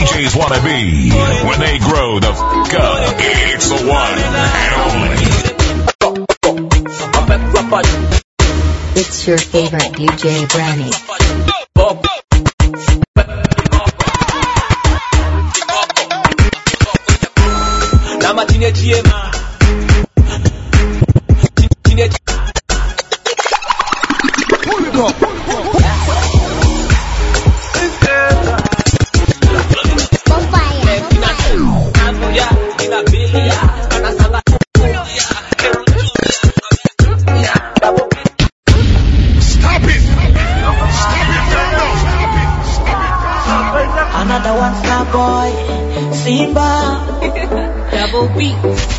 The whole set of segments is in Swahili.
DJs want to be when they grow the f*** up. It's the one and only. It's your favorite DJ Branny. Another one star boy, Simba, double B.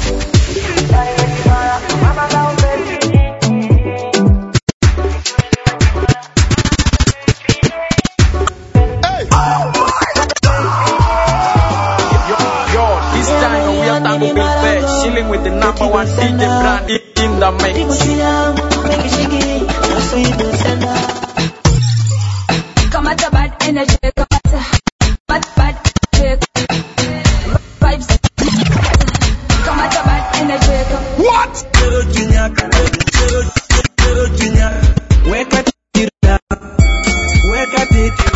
Chilling with the number one DJ brand in the mix. Come at the bad energy, come at the bad vibes. Come at the bad energy. What? Wake up, wake up,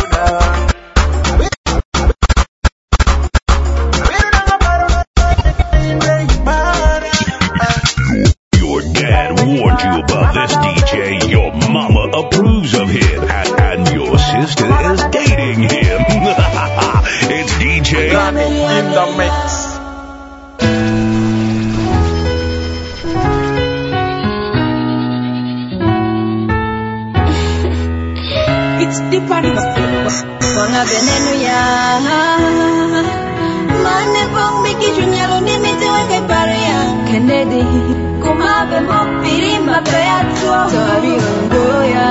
Your dad warned you about this DJ. Your mama approves of him. And your sister is dating him. It's DJ Branny in the mix. It's the party. Wanga veneno ya mane bong miki junyalo ni mite wenge pare ya Kennedy kumabe mo pirimba beato tori ongoya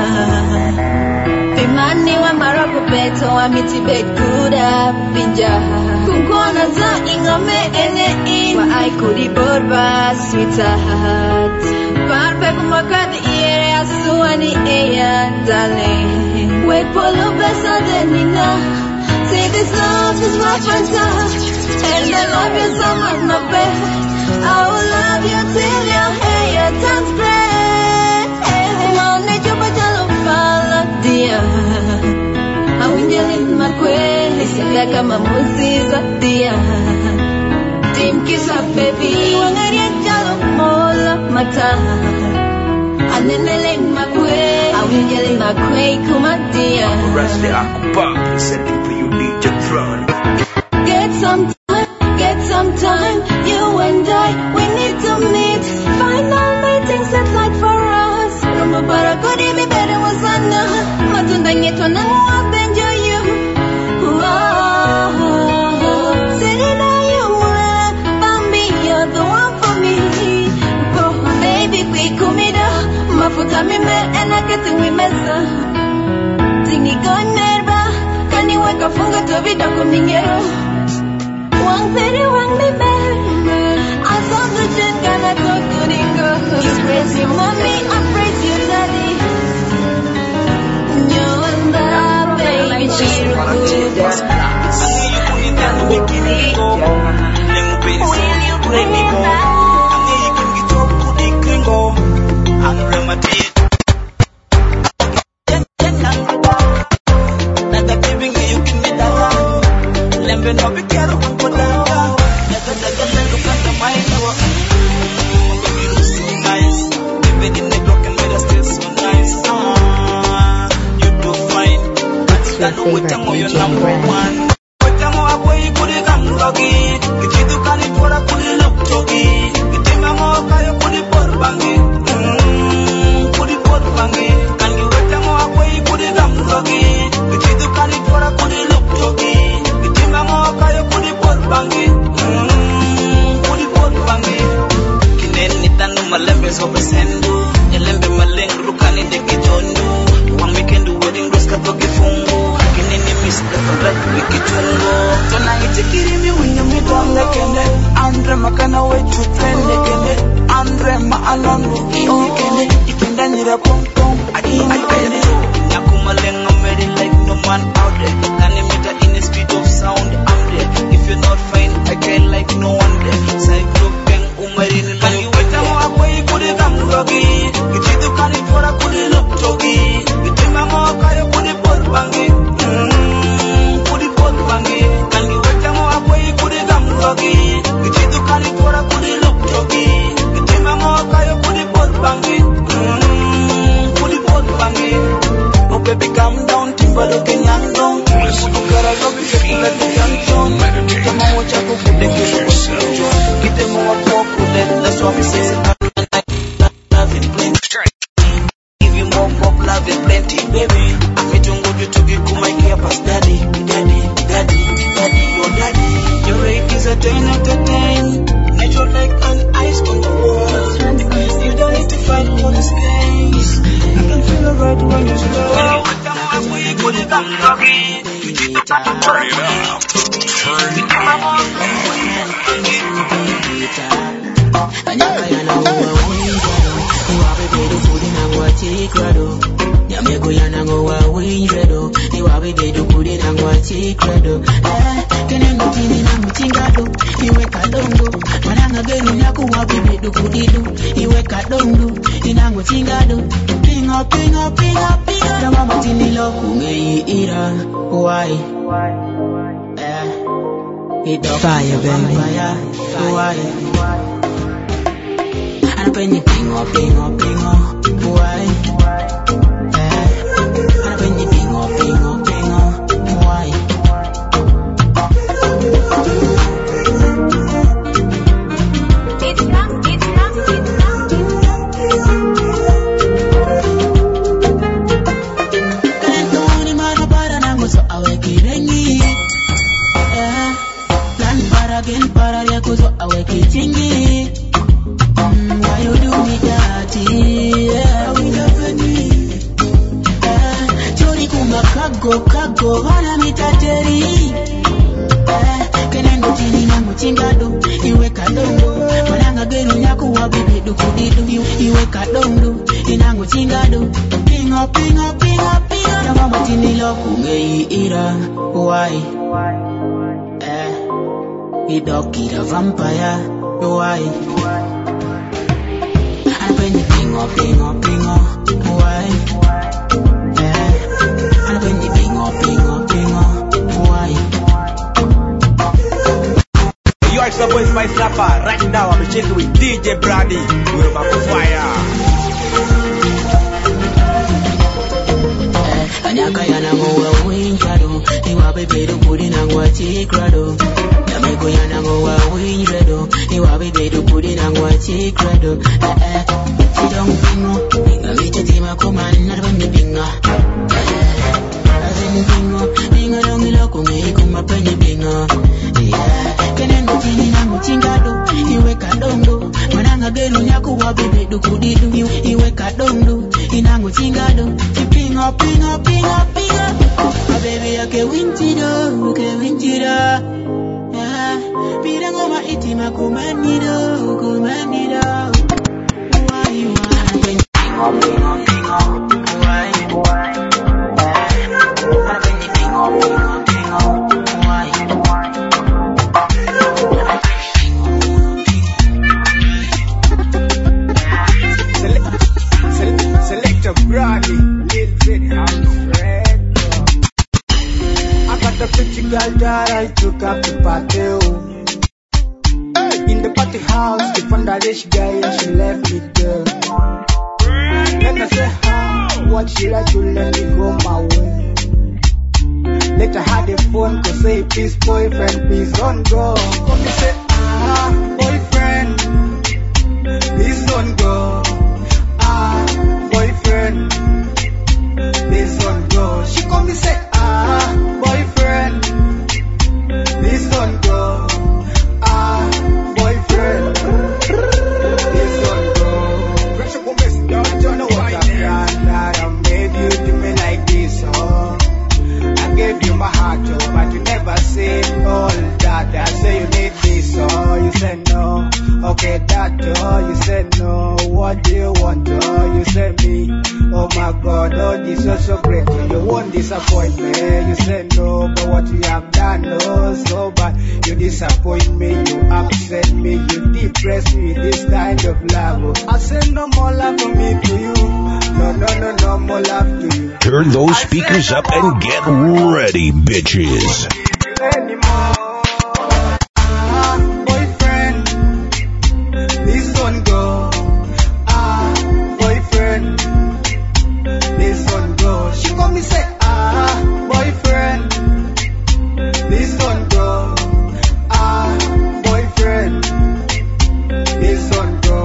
Imani wa maroko beto wa miti bekuda pinja kunkona za ingame ene in wa aikudi borba sweetheart Barbe kumakadi iere asuani eya darling Wait for the best of the Nina Say this love is my fantasy And I love you so much my babe I will love you till your hair turns gray Mone chupa chalo pala dia Awinjali makwe Sila kama muziza dia Team kisa baby Wangaria chalo mola mata Anenele makwe Awinjali makwe kumadia Wesley Akupa, said people you need to throne. Get some time, you and I, we need to meet. Final meeting set like for us. Rumba bara kodi mi bere wasana. Matunda nyetu na muapenjo you. Selena you mula, Bambi you're the one for me. Oh baby quick kumida, mafuta mime enaketi wimesa. Tingi konerba, kaniweka funga tobida kuminyero. Wang peri wang bebe, asal tujuan kana kokuningo. You praise your mommy, I praise your daddy. Nyonda baby chirukuda. Andre makana wetu twende kende Andre maalongo kende Itenda nira pom pom Adini kende Nakumalenga meri like no man out there Kanimita in the speed of sound That's what we say. Love it plenty. Give you more love it plenty, baby. Metungudu tukikumaikia pas daddy, daddy, daddy, daddy, your daddy. Your rate is a 10 out of 10. Natural like an ice on the wall. You don't need to fight for this case. I can feel it right when you slow. Turn it up. Fire, baby. Why? And when you ping up, why? And when you ping up, why? Why you do me dirty? Yeah, we never need. Chori kuma kago, hana mitateri. Kenendo chini na mchingado, iwe kadongo. Mananga genu nyako wabibi dukudidu, iwe kadongo, inangu chingado. Pingo. Na mama chini loku ngei ira, why? Idokira vampire, why? And when you pingo, why? And when you pingo, why? Yo, it's the boy Spice Rapper. Right now I'm chilling with DJ Brady. We're about to fire. Anyaka yana ngowa winjado, iwa bebedo kudi nangwa chikrado. Yameko yana ngowa winjado, iwa bebedo kudi nangwa chikrado. Chidong pingo, pinga vicha tima kuman narabani pinga. Azin pinga dongi loko ngei kumapenye pinga. Kenendo chini nangu chingado, iwe kadongo. Mananga gelu nyaku wa bebedo kudidu, iwe kadongo, inangu chingado. Pinga. My baby, I can win tida. Pira ngoma itima kumanido. Why you wanna bring pinga? Why? Select a Brady, little bit Alfred. I got a pretty girl that I took up to party. In the party house, the rich guy and she left me there. Then I said, what should I do? Let me go my way. Later had a phone to say, please boyfriend, please don't go. Come me say, boyfriend, please don't go. Boyfriend, please don't go. She come me say, boyfriend, please don't go. Boyfriend, please don't go. Don't know what I've done that I made you do me like this, oh. I gave you my heart, oh, but you never said all that. I say you need this, oh, you said no. Okay, that, oh, you said no. What do you want, oh, you said me. Oh my God, oh, this is so great. You won't disappoint me. You said no, but what you have done, oh, so bad. You disappoint me, you upset me, you depress me with this kind of love. I said no more love for me to you. No more love to you. Turn those speakers up and get ready, bitches. Boyfriend, please don't go. Boyfriend, please don't go. She call me say, boyfriend, please don't go. Boyfriend, please don't go.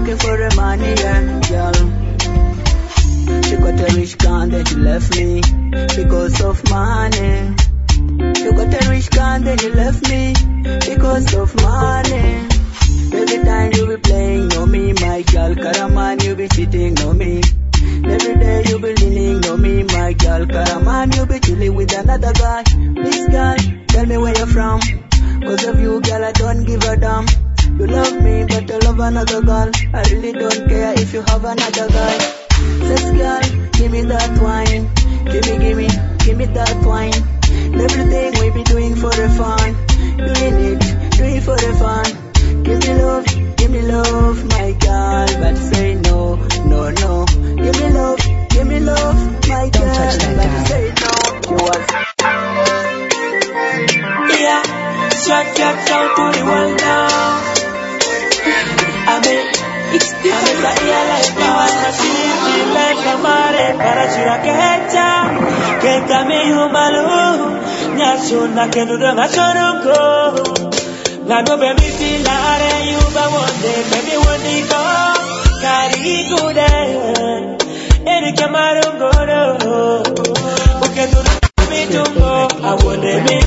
looking for the money, yeah, girl. You got a rich gun that you left me because of money. You got a rich gun that you left me because of money. Every time you be playing on me, my girl, Karaman, you be cheating on me. Every day you be leaning on me, my girl, Karaman, you be chilling with another guy. This guy, tell me where you're from. Cause of you, girl, I don't give a damn. You love me, but I love another girl. I really don't care if you have another guy. This girl, give me that wine. Give me that wine. Everything we be doing for the fun. Do it for the fun. Give me love, my girl. But say no. Give me love, my girl. But say no. You was. Yeah, shut down to the world now. I mean, it's different. I like para chirakecha que camino malo nyasuna que no da chorongo la no permiti la are you ba wonde baby wonde go kari gude eri kamarongo porque no me tungo I wonde me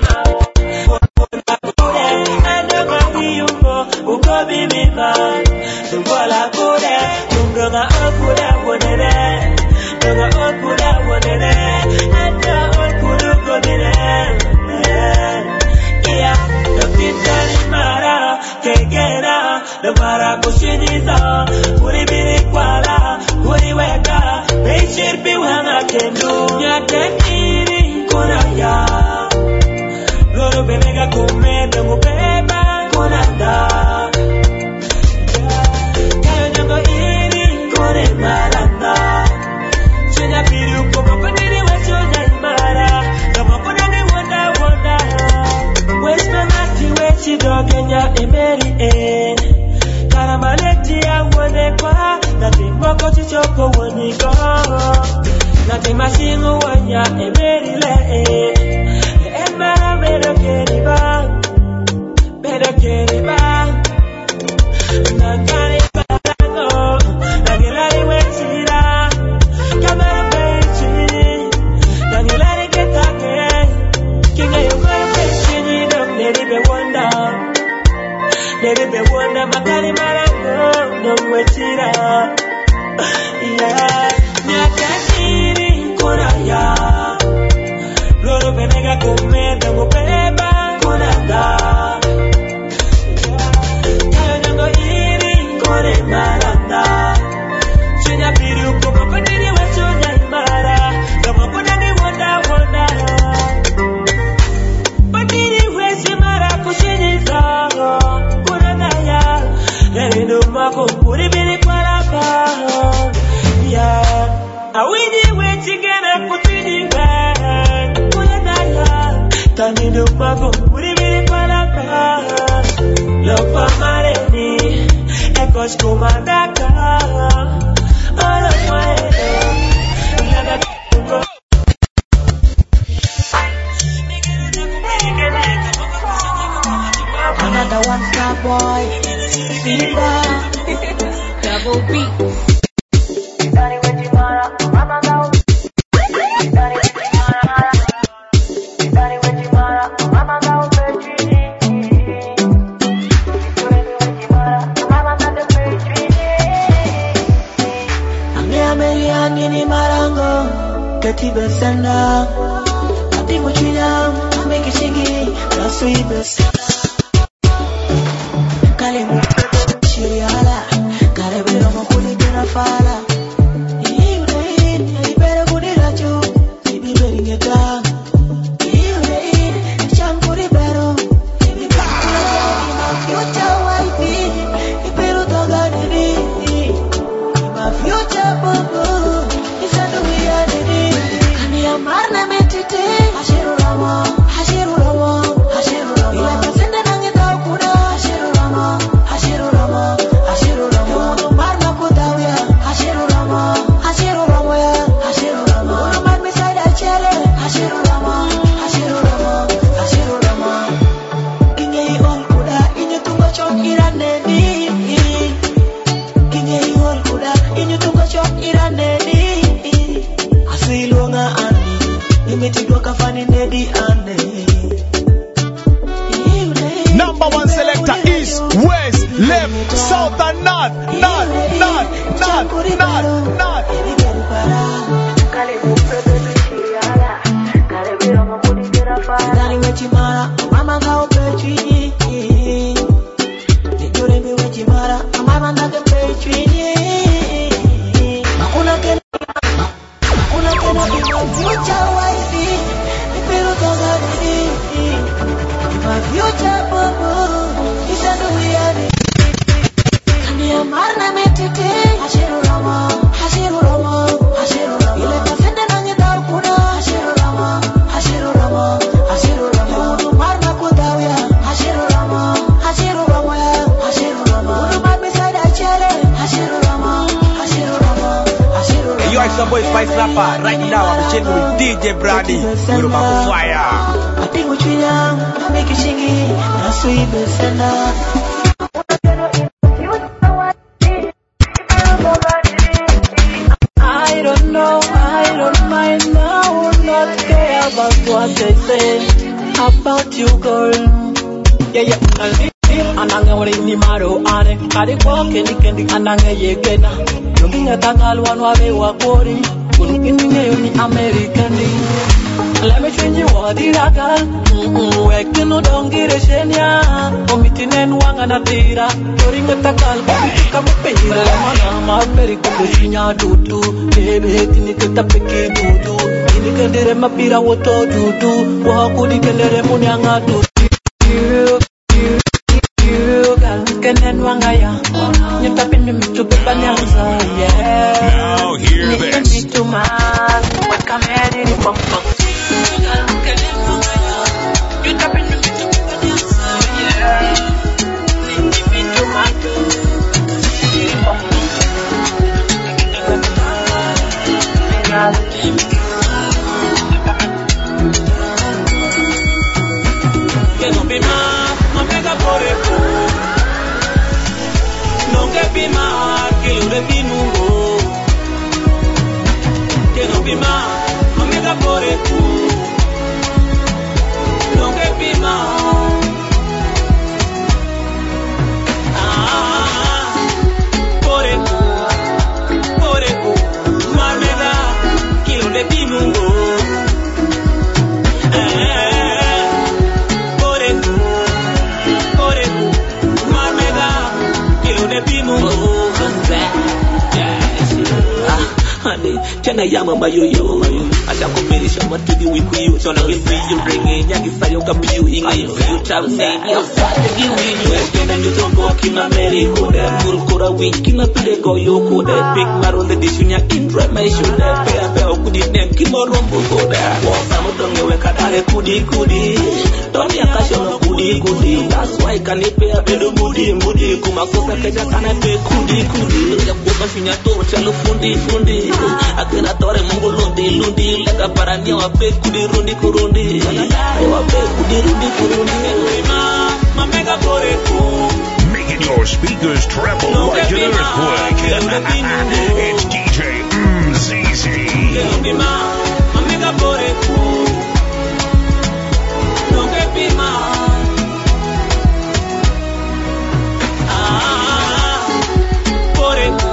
Another one star boy, Simba, Double B. Besanda, ati muchina, make shingi, nasui besanda. Kale mu shiriala, kale bero mo kuli jena fala. Iurein, ibere kuni rachu, ibi beri ngeta. Iurein, champuri bero, ibi bakula, ima future wifey, ibero toga nini. Ima future bobo, isando wiya nini. Marna metite Hashiru Rama Hashiru Rama Hashiru Rama Ila pasenda nange tau kuda Hashiru Rama Hashiru Rama Hashiru Rama Yono marna kutawia Hashiru Rama Hashiru Rama ya Hashiru Rama Yono mar misaida chere Hashiru Rama Hashiru Rama Hashiru Rama Kinye on kuda inye tungo chok iraneni Kinye Chakuri baro, baby girl para. Darling wechimara, mama kao pechini. Nijurembe wechimara, mama ndake pechini. Makuna kena be my future wifey. Nipero tazani. My future bobo, isa duwiani. Kani amarna metete, hashiru rama. Ile kafende nange daukuna, hashiru rama. Unu marna kudawya, hashiru rama. Unu mabisada chere, hashiru rama. Hey, yo, it's your boy Spice Rapper. Right now, I'm chilling with DJ Brady. We're about to fire. I think what you young, I make you sing it. That's sweet, but send up. I don't mind now, not care about what they say about you, girl. Yeah, ananga wale ni maro ane, kade kwa kendi ananga yekena. Looking at tangal one wabe wakori, kunukini ni American. Let me change you what did I call? Weke no don't get a shenya. Omitinen wanga na tira. Tori metakal kama pera. Mana maperi kukushinya dudu. Baby heti keta peke dudu. Ini kendere mapira woto dudu. Wakudi kendere munyanga dudu. Kenen wanga ya. Nyetapin mi mitu bebanyanza. Now hear this. Mitu man. Wakameri ni pompom. Que no be más, no me da por el no que be más, que lo de pinungo. Que no be más, no me da por el no que be más. Por el más me da, que lo de pinungo. Tena yama mayoyo ashakomerisha matudi wikuyo sona ngifiyo bringe nyagisayo kabiyo ingayo travel say yo swate giwinyo eskena nyutongo kina meriko de mulkura wikina pide goyo kode big maronde dishunya indra maishude pe okudi nem kimorombo kode wasa mutonge wekadare kudi don't yakashono kudi that's why kanipe abedo mudi kumakosa keja kana pe kudi yakuba finya to chalo fundi akena tore mungu lundi lega parania wape kudi rundi wape kudi rundi mamega boreku Making your speakers tremble like an earthquake. It's DJ MZZ. mamega boreku no que pima boreku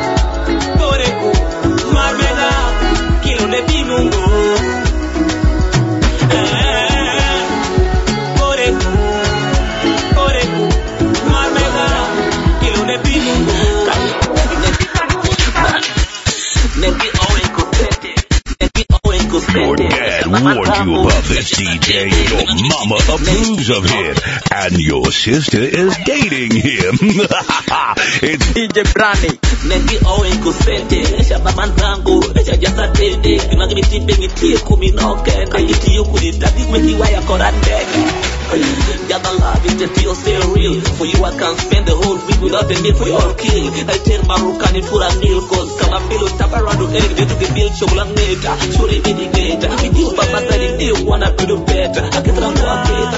marmela kilo de pinungo boreku marmela kilo de pinungo Your dad warned you about this DJ. Your mama approves of him. And your sister is dating him. It's DJ Brady. Nengi owen kusete shaba manzangu echa jasa tende kinagiti bengi kuminoke kayiti yokulita dikweti waya korandeke Gather love it feel so real. For you I can spend the whole week without the need for your kill. I tell Marukani for a meal cause kama mbilo taparado egg to the bill chokulang neta shuri mitigate with you baba sari you wanna do better I get around to a better.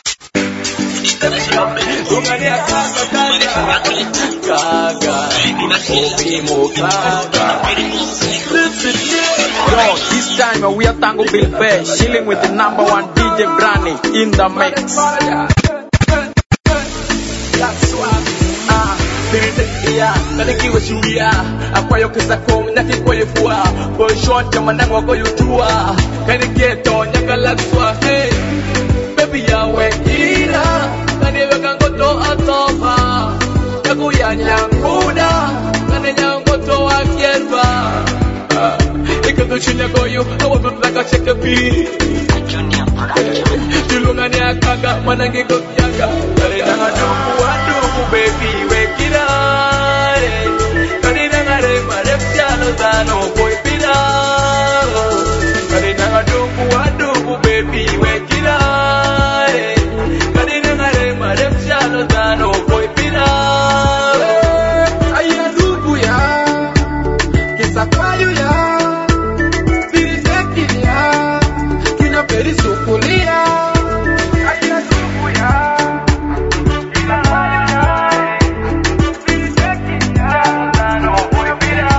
Yo, this time we are Tango Bill Bear, chilling with the number one DJ Brady in the mix. Biritia, nanikiwa shuria Akwayo kisa kong nakikwa yifua Boy short ya manangwa kwa yutua Kaniketo nyakalakswa Hey, baby yawe ina Kaniweka ngoto atopa Yakuya nyanguda Kani nyangoto wa kierba Ikatushinya koyo Awabibaka cheka pi Tulungani akanga Manangi kokianga Kani nangaduku aduku baby wekira Kani nangare marepsialo dano boy pira Kani nangaduku aduku baby wekira Kani nangare marepsialo dano boy pira Ayaduku ya Kisa kwayo ya Perisukulia Aina suku ya Ila maya Perisukulia Nano boy pira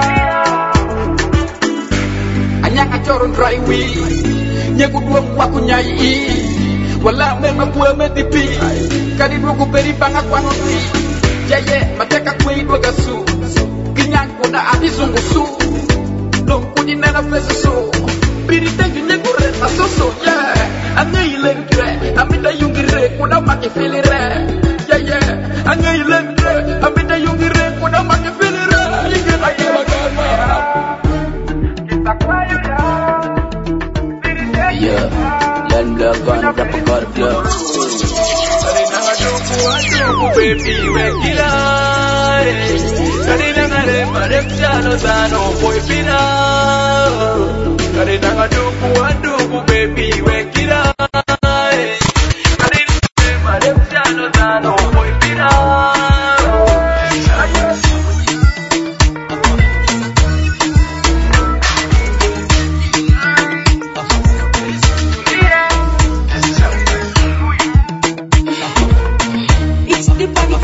Anyaka choron dry weed Nyeku dua waku nyai Wala mema kuwe medipi Kadi dua kuperi banga kwa noti Yeye mateka kwe idwa gasu Kinyanku na adi zungu su Lungku di nena fesa su Birita nyeku Asoso, yeah, angayilengre, amida yungire, kuna makifilire, yeah, angayilengre, amida yungire, kuna makifilire, yingina yelagama. Yeah, land gun, rap a god flow. Baby, wekila, kanina ngare marepchalo dano boy pina. Kani nangaduku aduku baby wekira Kani marepchalo dano boy pira It's the party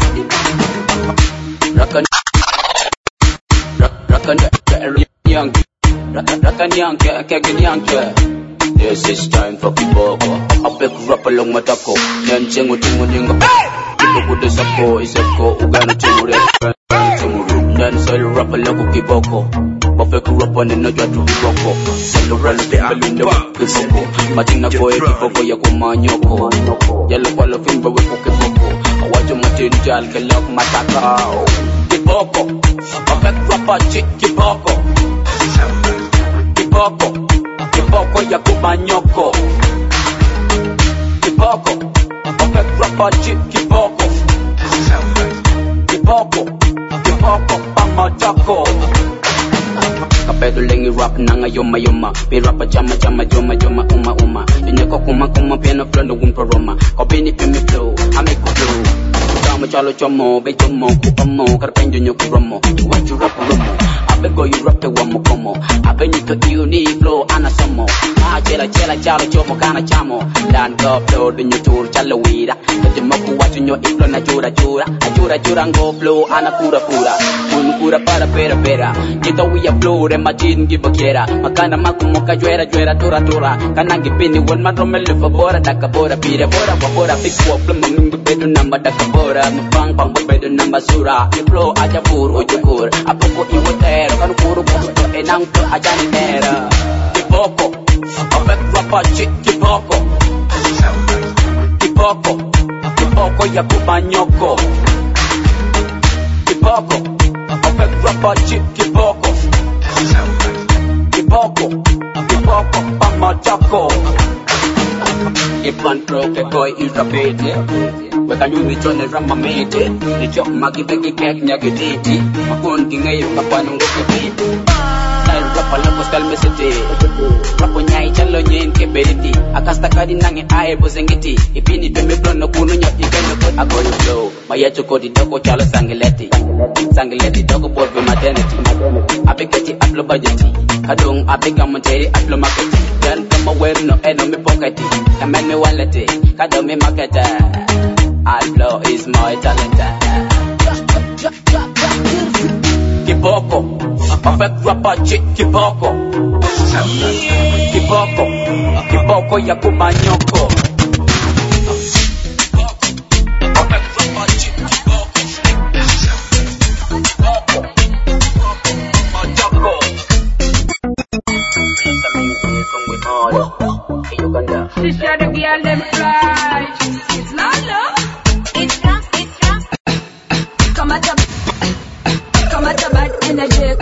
This is time for people. I pick rap along my taco. Then chengo tingo ningo. People with the sako is a ko. Ugana tingo then sell rap along kiboko. Pick rap on the naja to rocko. Sell rap along the kiboko. Matina boy kiboko ya kumanyoko. Yellow palo fin bawe kiboko. Awajo matin jal kelok mataka. Kiboko. Pick rap chick kiboko. Kiboko. Kiboko ya kumanyoko Kiboko Ope grapa chip kiboko Kiboko Kiboko pamajako Kapedo lengi rap nanga yoma yoma Pi rapa chama chama joma joma uma uma Inyeko kuma kuma piano flow wumpa roma Kopini pimi flow Ameko flow Kama chalo chomo Bechomo kupamo Karpenjo nyoku romo Iwachu rapu romo Abego you rap one more como Abenyu to unique flow anasomo Chela chela chalo chomo kana chamo Dan go flow dunyo tour chalo wira Kajumoku wachu nyo iflo na chura chura Achura chura ngo flow anakura pura Unukura para pera pera Kita wiya flow remajin gibakera Makana makumoka juera juera tura tura Kanangi pini won madromelu fabora Dakabora pira bora wabora Big walk plumma mingu bedu namba dakabora Nupang pang bedu namba sura Iflo aja pur ujukur Apoko iwoter Kanu kuru kuru enang to ajani nera Kiboko Opek rapa chik kiboko Kiboko Kiboko ya kumanyoko Kiboko Opek rapa chik kiboko Kiboko Kiboko pamachako Ipan troke boy irapete Weka nyumi chone rama mete Nichok magibegi kek nyagititi Makundi ngayon kapanong kukipiti Style rapa lako style mesete Rapo nyai chalo nyen keberiti Akasta kadi nange ae bozengiti Ipini peme plono kunu nyoti kene kot Agoyo flow Maya chukodi doko chalo sangileti Sangileti doko porve maternity Abeketi aplo budgeti Kadung abega monteri aplo marketi Dan kama werno eno mi poketi Kamen mi waleti Kado mi marketa Aplo is my talent Kiboko Perfect rapper chick kiboko Kiboko Kiboko ya kumanyoko Perfect rapper chick kiboko energy.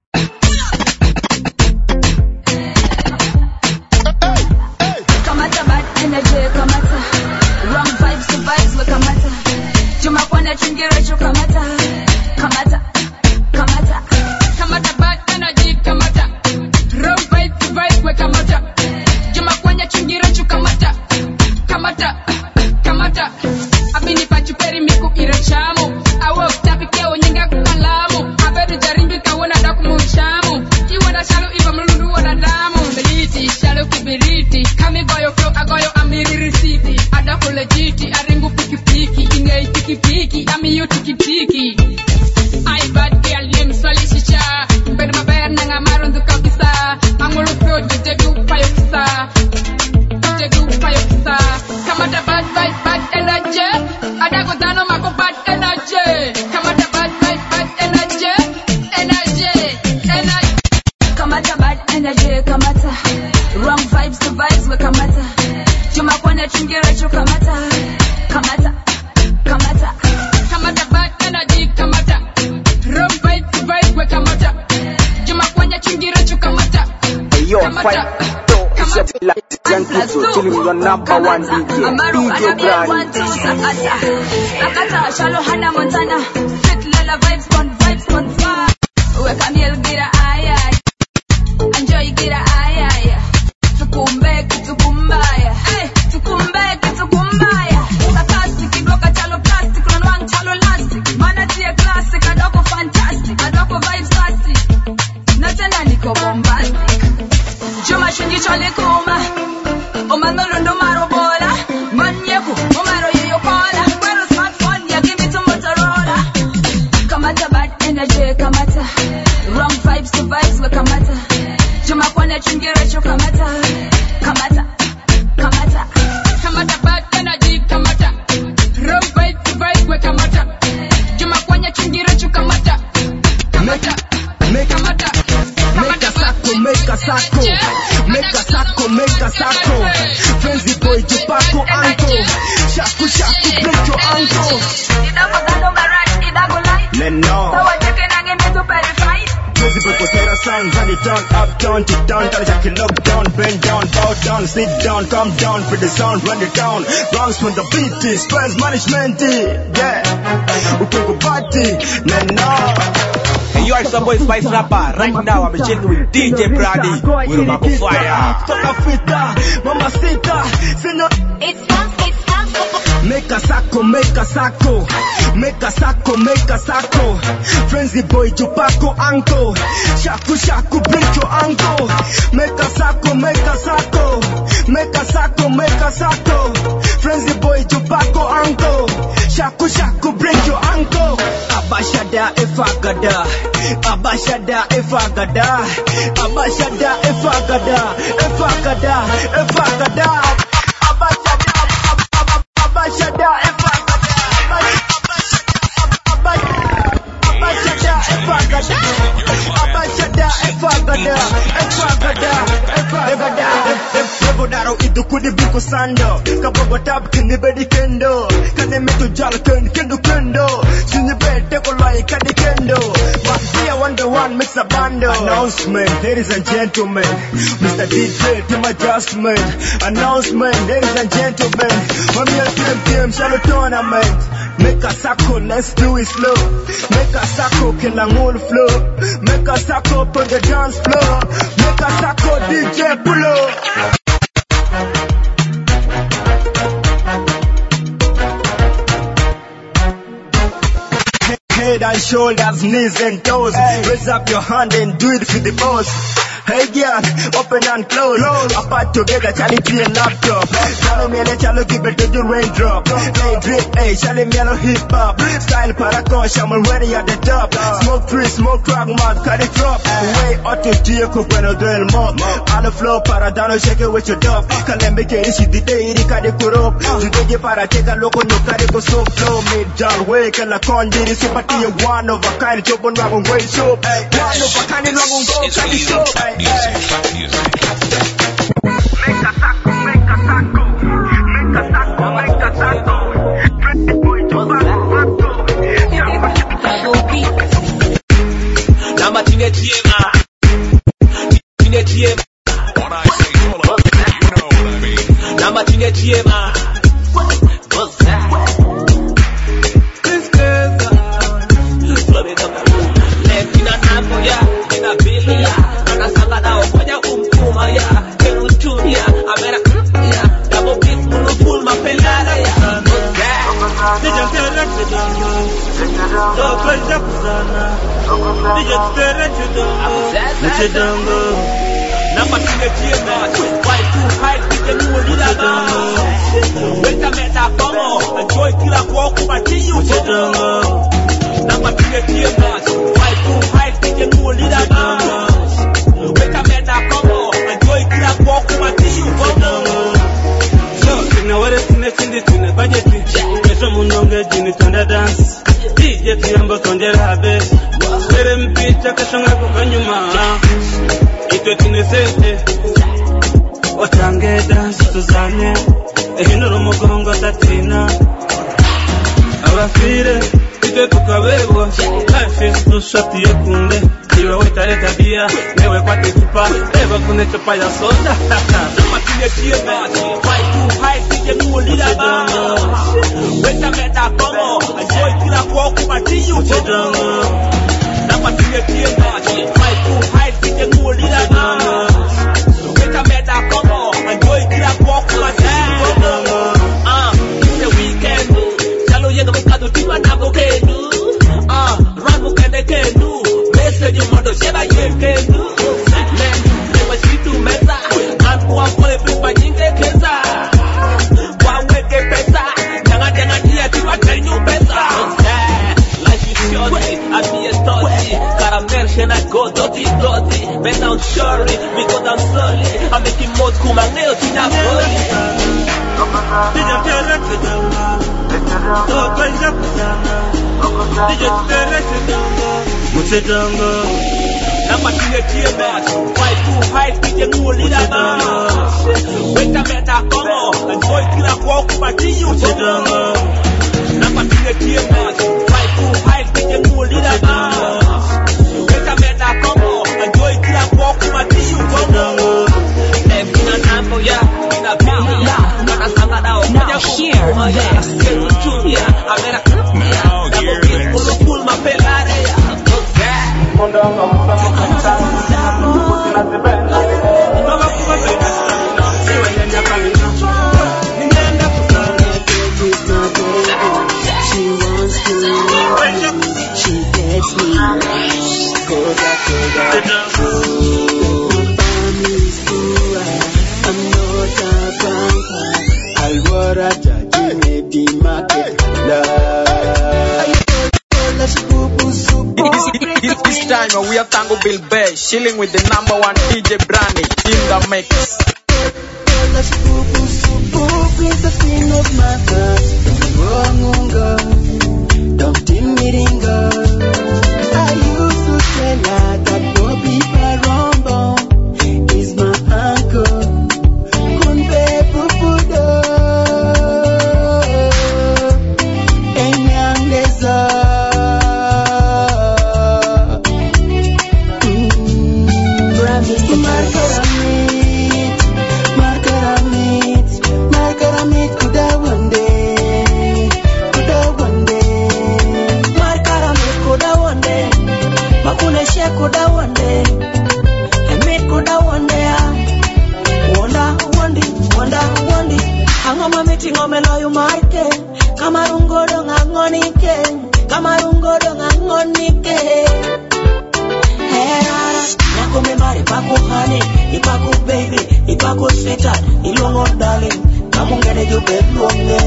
Kamata bad energy, kamata. Wrong vibes to vibes we kamata. Juma kwana chingira cho kamata. Kamata, kamata. Kamata bad energy, kamata. Wrong vibes to vibes we kamata. Juma kwana chingira cho kamata. Kamata, kamata. Abini pachuperi miku irachamu. Awo tapike onyinga kukalamu. Abedu jarimbi kawona dakumu chamu. Iwana shalo iwa mlundu wana damu. Beliti, shalo kibiriti. Kami goyo flow, agoyo amiriri city. Adako legiti, aringu piki piki. Inei tiki piki, ami yu tiki tiki. I bad girl, yem solishisha. Bed maber nanga marundu kabisa. Angulu flow, jitegu payo kisa. Jitegu payo kisa. Kamata bad energy. Adako dano mako bad energy. Kamata bad energy. Energy. Kamata bad energy, kamata. Wrong vibes to vibes we kamata. Juma kwana chingira cho kamata. Kamata, kamata. Kamata bad energy, kamata. Wrong vibes to vibes we kamata. Juma kwana chingira cho kamata. Yo, fight. It's your like Jankuto, telling your number one DJ Brani. Akata, Shallow Hannah Montana. Fit Lala vibes on fire. Weka miel gira aya. Enjoy gira aya. Tukumbe tukumbaya. Hey, tukumbe tukumbaya. Sarcastic, idoka chalo plastic, lonwang chalo elastic. Mana tia classic, adoko fantastic, adoko vibes classic. Natena niko bombastic. Juma shingi chale kuma. Omando londo maro bola. Manyeku, omaro yoyo kola. Wero smartphone, ya give me to Motorola. Kamata bad energy, kamata. Wrong vibes to vibes we kamata. Juma kwana chingira cho kamata. Kamata, kamata. Kamata bad energy, kamata. Wrong vibes to vibes we kamata. Juma kwana chingira cho kamata. Kamata, kamata. Make a sacco, make a sacco. Make a sacco, make a sacco. Frenzy boy, Jupaco, Anko. Shaku, shaku, break your ankle. Idago dano barrage, idago light. No. So what you can hang in to verify. Frenzy boy, Cosera sound, run it down, up, down, to down, tell Jackie, look down, bend down, bow down, sit down, come down, for the sound, run it down. Bounce when the beat is, stress management, yeah. Ukoko party, no. You are some boy Spice rapper. Right now I'm chilling with DJ Brani. We're about to fire. Mamacita, It's fun. make a sacco, make a sacco. Make a sacco, make a sacco. Frenzy boy, Jupaco, Anko. Shaku, shaku, break your ankle. Make a sacco, make a sacco. Make a sacco, make a sacco. Frenzy boy, Jupaco, Anko. Shaku, shaku, break your ankle. Abashada, Efagada. Abashada, Efagada. Abashada, Efagada. Efagada, Efagada. Abashada, Ebodaro idu kudi biku sando Kabogo tab kini bedi kendo Kane metu jalo kendo kendo Sini bete kolai kadi kendo Makia 1-1 mix a bando Announcement, ladies and gentlemen Mr. DJ, to my adjustment Announcement, ladies and gentlemen Mami al team, shallow tournament Make a sacco, let's do it slow Make a sacco, kill a whole flow Make a sacco on the dance floor Make a sacco, DJ pull up Head and shoulders, knees and toes. Raise up your hand and do it for the boss. Hey girl, open and close. Apart together, Charlie play a laptop. Chalo me chalo give it to the raindrop. Hey drip, hey Charlie me hip hop. Style paracosh, I'm already at the top. Smoke free, smoke crack, mouth cut it drop. Way out to Gio Cupeno del mob. On the floor, paradano shake it with your dog. Kalembe ke ishi di day di kade kurop. Today you para take a look on your kade go so flow. Made down way, kala kondi di sympathy one of a kind. Chop on wagon way soap. One of a kind of wagon go kade soap. Music. Make a saco, make a saco. Make a saco, make a saco. Pretty boy, Chilling with the #1 DJ Branny in the mix. I used to tell her that Bobby Parombo is my uncle. Kunbe pupudo, enyangeza. Margaramit, kuda one day. Margaramit, kuda one day. Makune she kuda one day. Emit kuda one day. Wanda. Hangoma miti ngome loyo marke. Kamarungodo ngangonike. Nakome mari paku honey, ipaku baby, ipaku sweetheart, ilongo darling, kamungene jupe luonge.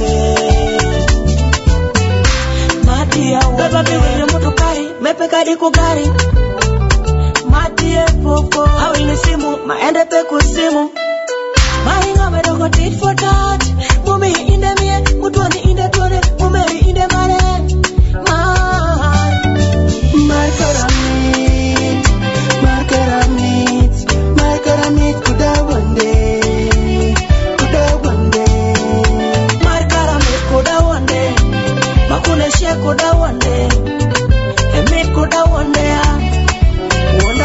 Matia beba biwele motokari, mepeka di kugari. Matia popo, hawili simu, maende peku simu. Mahinga medogo tit for tat, mumi inde mie, mutuani inde tuane, mumeri inde mare. Margaramit, kuda one day. Margaramit, kuda one day. Makune she kuda one day. Emit kuda one day.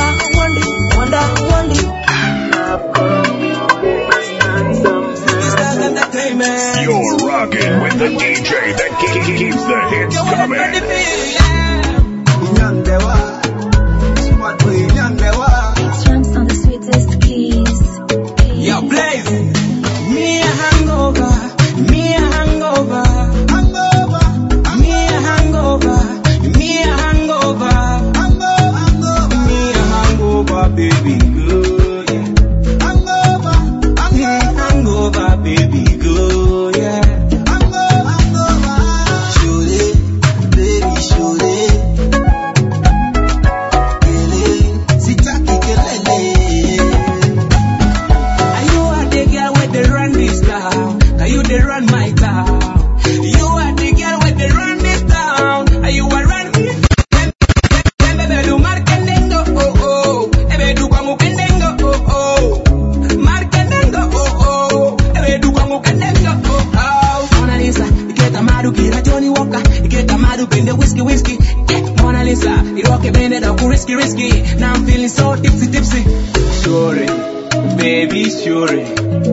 look risky. Now I'm feeling so tipsy. Sorry, baby, sorry.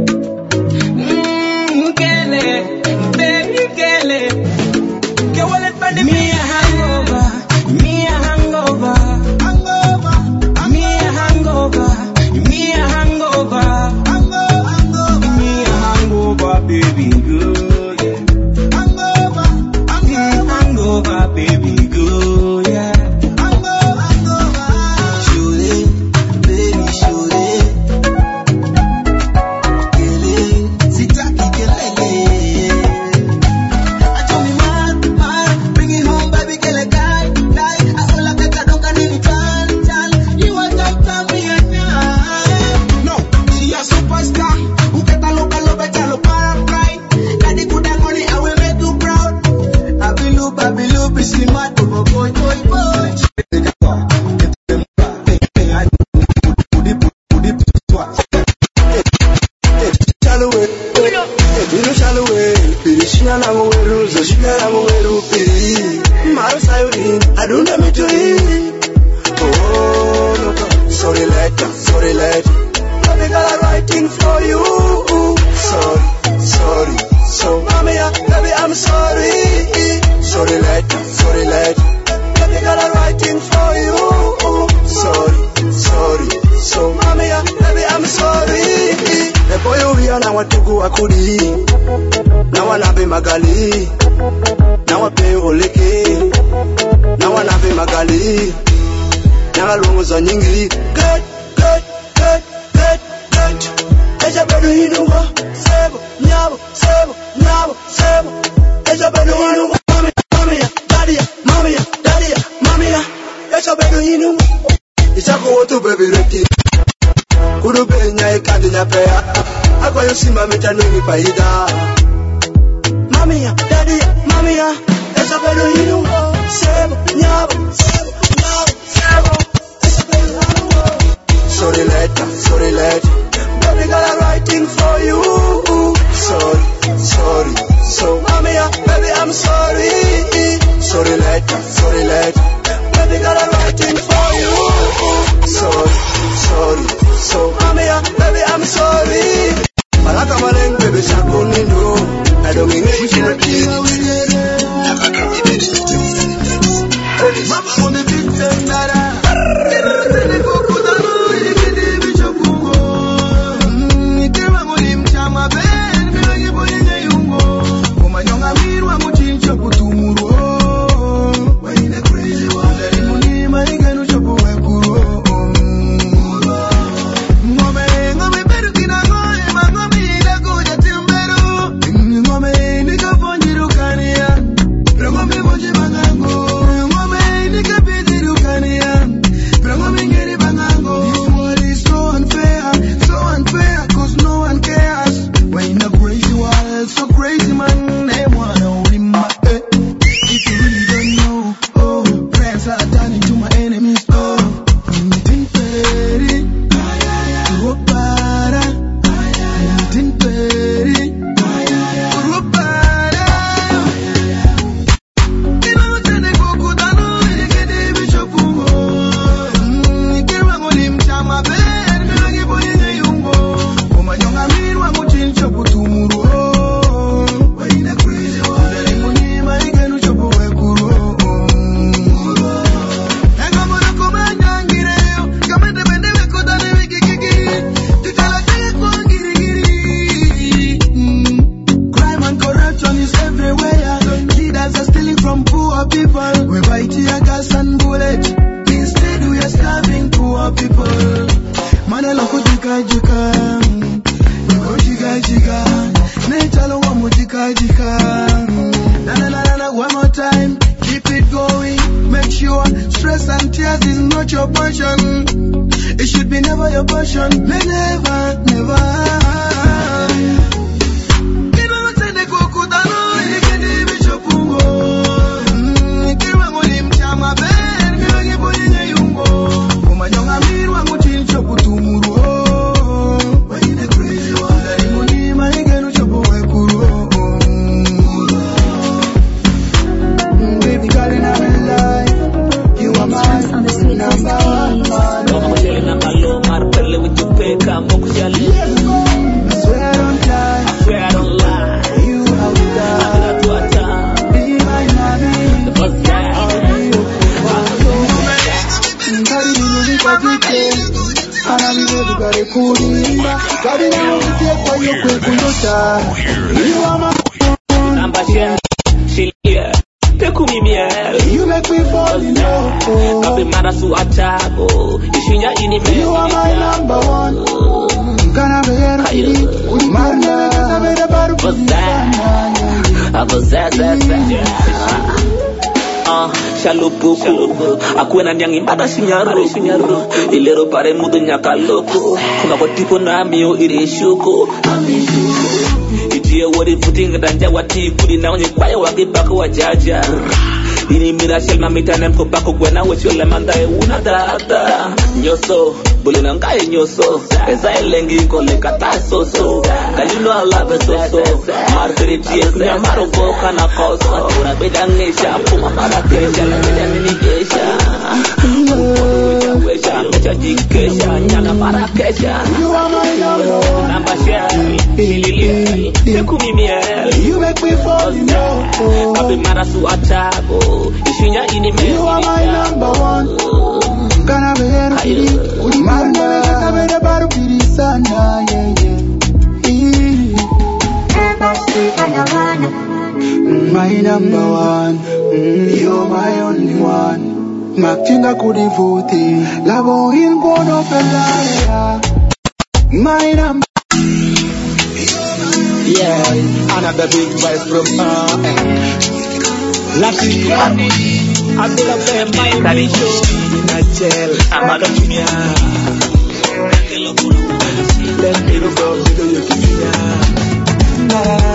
Baby, me a hangover. Baby girl, yeah. Hangover, baby girl, yeah. Shoot it, baby, shoot it. Kelly, sitaki kelele. I told me man, bring it home, baby, kelele, die. I feel like I don't got any time. You are top me and no, she a superstar. Who get a local better para pride. Daddy put that money, I will make you proud. Abilu, be smart, boy. Sorry, lady. Baby girl, I'm writing for you. Sorry. So, mommy, baby, I'm sorry. Sorry, lady. Baby girl, I'm writing for you. Sorry. So, mommy, baby, I'm sorry. The boy over here now to go akudi. Now I nabe magali. Now I pay oleke. Now I nabe magali. Now I lungo za nyingi. Good. Eja bedu hinungo. Sebo, nyabo. Eja bedu hinungo. Mami, daddy, eja bedu hinungo. Ichako wotu baby reki. Kudu benya ikandi nyapea. Ako yosima metanungi paida. Mami, daddy, eja bedu hinungo. Sebo, nyabo. Eja bedu hinungo. Sorry lady. Baby girl, I'm writing for you. Sorry. So, mommy, baby, I'm sorry. Sorry, lady. Baby girl, I'm writing for you. Sorry. So, mommy, baby, I'm sorry. Malaka maleng, baby, shakunindo. I don't mean it. Mama on the beat, nara. Kuri nulika jike Ana miwezi gare kurinda Kari na usiye kwa yukwe kuyota You are my Number 10 Silia You make me fall in love Kabe marasu atago Ishinya ini me You are my number one Kana beyero kiri Marna kasa beda baru Shalupuku Aku enan yang imbada sinyaru Ilero pare mudu nyakaloko Kuna kwa tipo na miyo irishuko Itia wadi futinga danja wati Kudi na onye kwaye wagi bako wajaja Ini mirashel mamitanem ko bako gwena Wechole mandae una dada Nyoso, buli nangaye nyoso Eza elengi kole kata soso Kalino alabe soso Margari ties ya marogo kana koso Una beda ngesha, puma para kesha La beda nini kesha Wesha, mecha jikesha Nyanga para kesha You are my number one Namba share, ilili Tekumi miel You make me fall in love Kabe marasu atago Ishinya ini me You are my number one Kana beyero kiri Marna kasa beda baru kiri sana My number one You're my only one Makinga kudivuti Labo in gono pelaya My number Yeah, another big voice from Lucky I'm gonna play my mission Nachel, Amada Junior Let me go, video you can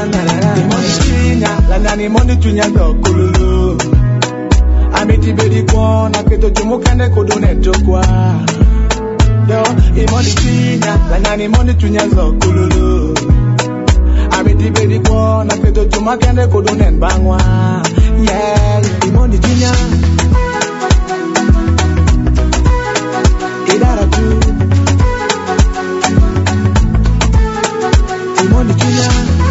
La nani mondi tunya do kululu Amiti bedi kwa na keto chumukane kudune tokwa Yo, imondi tunya La nani mondi tunya do kululu Amiti bedi kwa na keto chumukane kudune bangwa Yeah, imondi tunya Idara tu Imondi tunya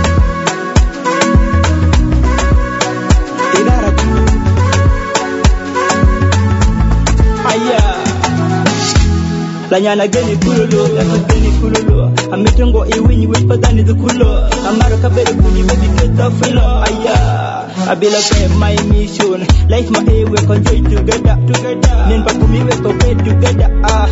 Lanyana geni kululu, yasa geni kululu. Ametengo iwinyi wipadani dukulo. Amara kabere kuni baby get filo. Aya, abila kaya my mission. Life my way we conjoy together. Nen pa kumi we to bed together.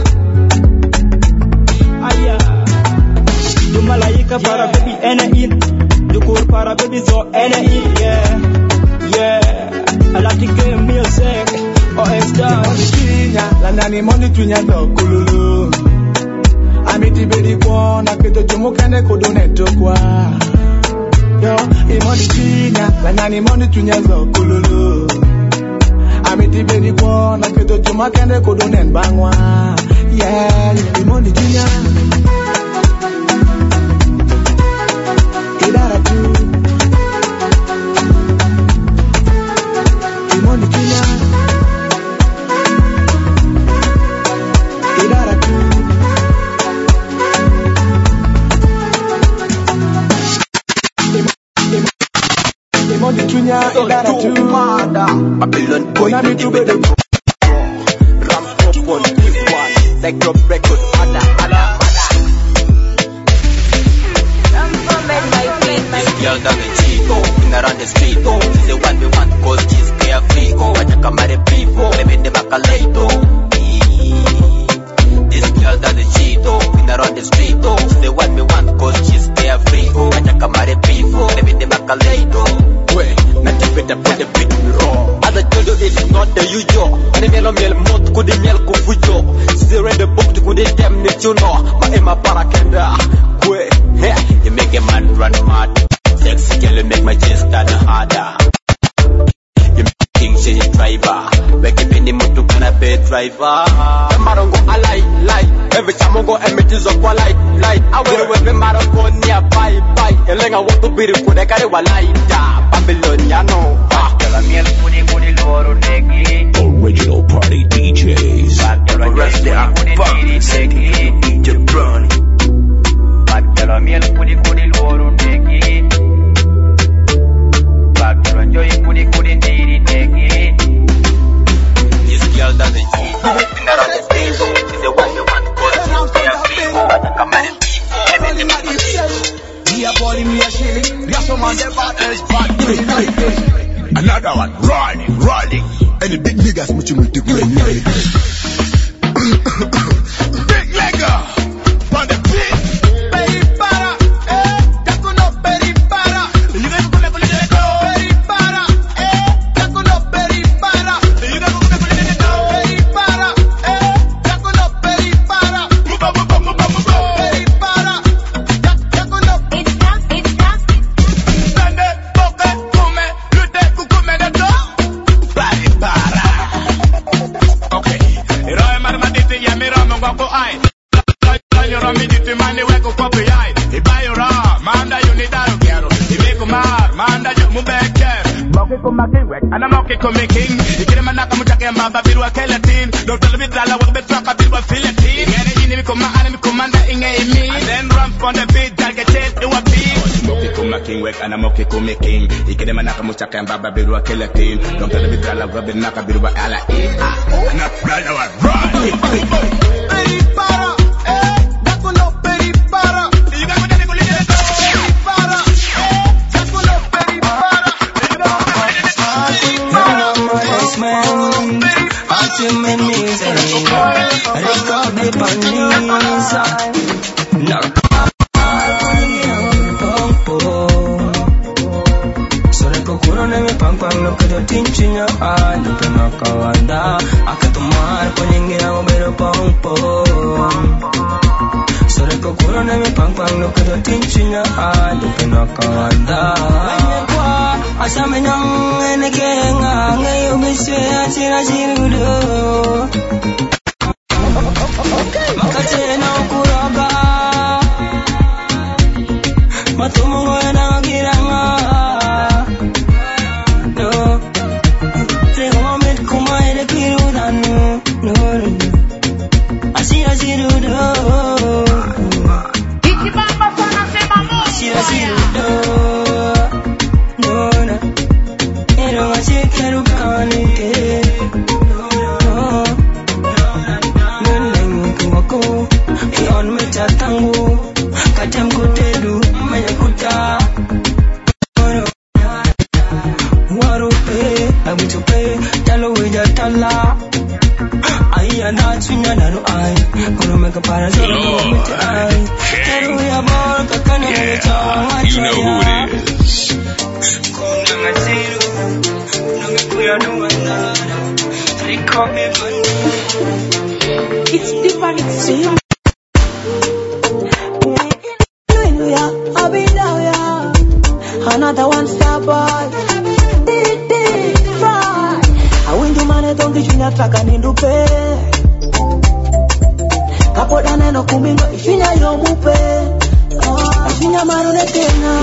Aya, du malaika para baby ena in. Du kur para baby so ena in. Yeah. I like to get music. Oh, it's done. La nani mondi tunya do kululu Amiti bedi kwa na keto chumukane kudune tokwa Yo, imondi tunya La nani mondi tunya do kululu Amiti bedi kwa na keto chumukane kudune bangwa Yeah, imondi tunya Idara tu Imondi tunya Idara tu Babylon boy with the Ram top one, this one Like drop record, ada This girl doesn't cheat, in around the street She's the one we want cause she's carefree Wacha kamare people, maybe the bacalaito This girl doesn't cheat, in around the street She's the one we want cause she's carefree Wacha kamare people, maybe the bacalaito Better put the beat raw. As I told you, this is not the usual. And the miel mot could the miel kufujo. Still read the book to good damn it, you know. My Emma Parakenda. Kwe, you make a man run mad. Sexy girl, you make my chest stand harder. You make things say driver. Wake up in the motor, can I pay driver? The marongo, I like. Every time I go, I meet is up, I like. I will with the marongo nearby. Elenga want to be the good, I got it, I like. Babyloniano Original party DJs. Arrest the fucking DJ Brownie. This girl doesn't cheat. Been around the stage. another one. Rolling. Any big niggas, much you take my name. Big legger, on the beat. Peripara, takuno peripara. You got to go peripara, takuno peripara. You got to go peripara, takuno peripara. Peripara, takuno. Dande, boke, kume, lute, kukume de do. Peripara. Okay, Roy Marmaditi, Yamira Mongo Eye. You're on me, the man, they work up the eye. He buy your arm, Manda, you need that, Garo. He make a mar, Manda, you move back here. Monkey come back in, and I'm okay, come making. He get him a Nakamutaka and Baba Biru Kelatin. Don't tell me that I was the truck of Biru Philippine. Get it in, come and commander in a me. And then run on the beat, I get it, do a beat. Monkey come back in, and I'm okay, come making. He get him a Nakamutaka and Baba Biru Kelatin. Don't tell me that I was the Nakabiru Ala. Not right now, run. Another one star boy. Fry. I win the money, don't get you not like an indupe. Kapoda neno kumingo, ifinya yo mupe. Ifinya marune tena.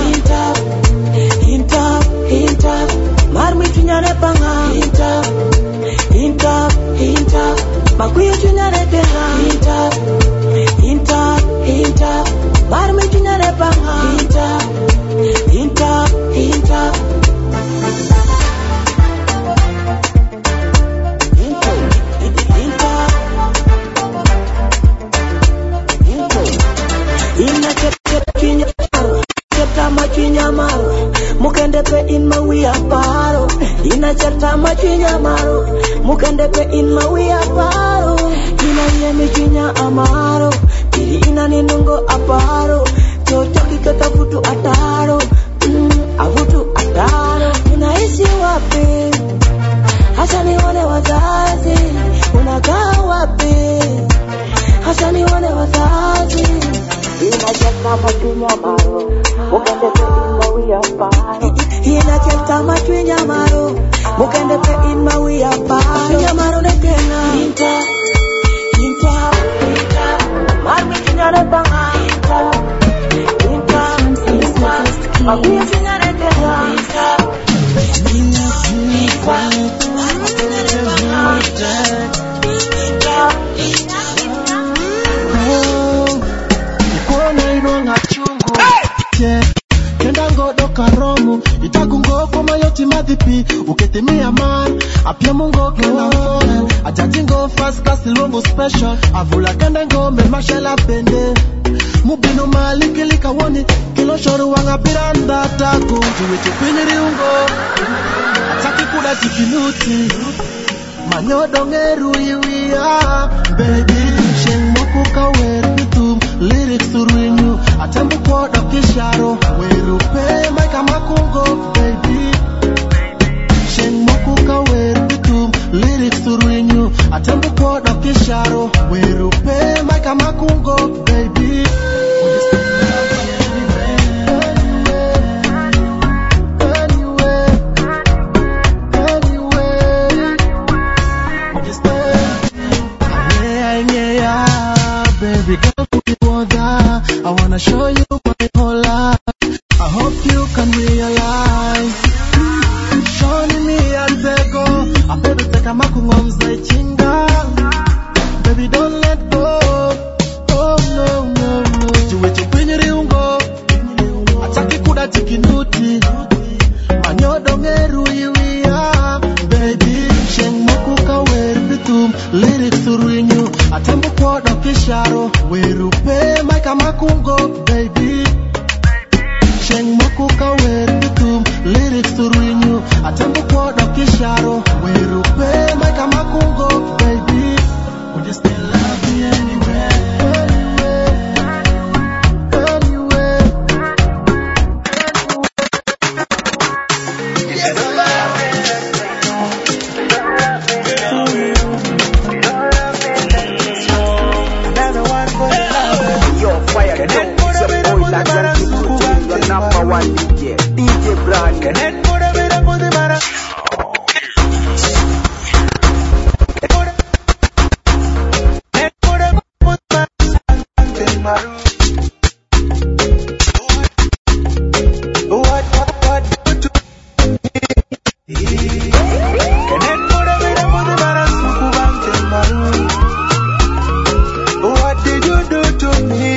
Hinta. Marmi tunya ne panga. Hinta. Makuyo tunya ne tena. Hinta. Marmi tunya ne panga. Hinta. Mukende pe in mawi aparo. Ina certa machinya maro. Mukende pe in mawi aparo. Ina yemi chinya amaro. Pili ina ninungo aparo. Chochoki kata futu ataro. Avutu ataro. Unaishi wapi? Hasa nione wazazi. Unakaa wapi? Hasa nione wazazi. Ina certa machinya maro. Mukende pe in mawi aparo. Ina certa machinya maro. Mukende pe in mawi aparo. Machinya maro ne tena. Hinta. Marmi chinya ne panga. Hinta. Makuya chinya ne tena. Hinta. Marmi chinya ne panga. Kenda ngodo karomu itagungo koma yoti madipi uketemia man apia mungo kenda phone ajajingo fast class longo special avula kenda ngombe mashala pende mubino maliki likawoni kilo shoru wanga piranda taku tuwe chupini riungo ataki kuda tikinuti manyodo ngeru iwia baby sheng moku kawer bitum lyrics urinyu atambu kodo kisharo weru pe maika makungo baby sheng moku kawer bitum lyrics urinyu atambu kodo kisharo weru pe maika makungo baby baby girl, I wanna show you my whole life. I hope you can realize. Shoni mi antego, I baby take a makungomza chinga. Baby don't let go. Oh no no no. Tuweche kwenye riungo, ataki kuda tikinuti. Manyodo ngeru iwia. Baby sheng moku kawer bitum lyrics urinyu. Atambu kodo kisharo weru pe maika makungo baby sheng moku kawer bitum lyrics urinyu atambu kodo kisharo weru pe maika makungo baby would you still love me anyway Number one DJ Brani. What did you do to me?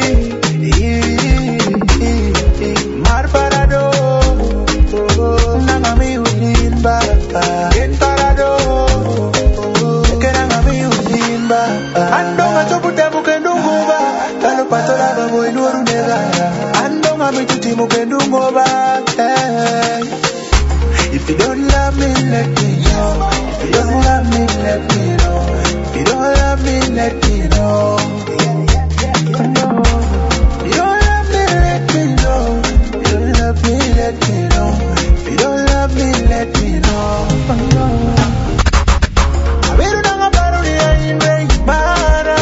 If you don't love me, let me know. If you don't love me, let me know. If you don't love me, let me know. If you don't love me, let me know. If you don't love me, let me know. If you don't love me, let me know. I will not about it in vain, Mara.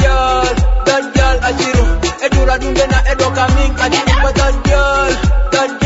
That girl,